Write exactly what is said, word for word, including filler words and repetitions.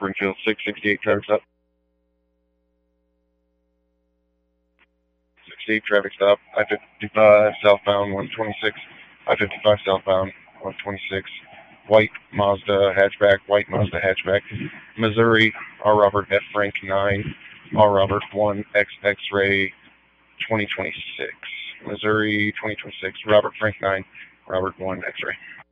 Springfield six sixty-eight, traffic stop. sixty-eight, traffic stop. I fifty-five, southbound one twenty-six. I fifty-five, southbound one twenty-six. White Mazda hatchback, white Mazda hatchback. Missouri, R. Robert F. Frank nine, R. Robert one X X-ray twenty twenty-six. Missouri twenty twenty-six, Robert Frank nine, Robert one X-ray.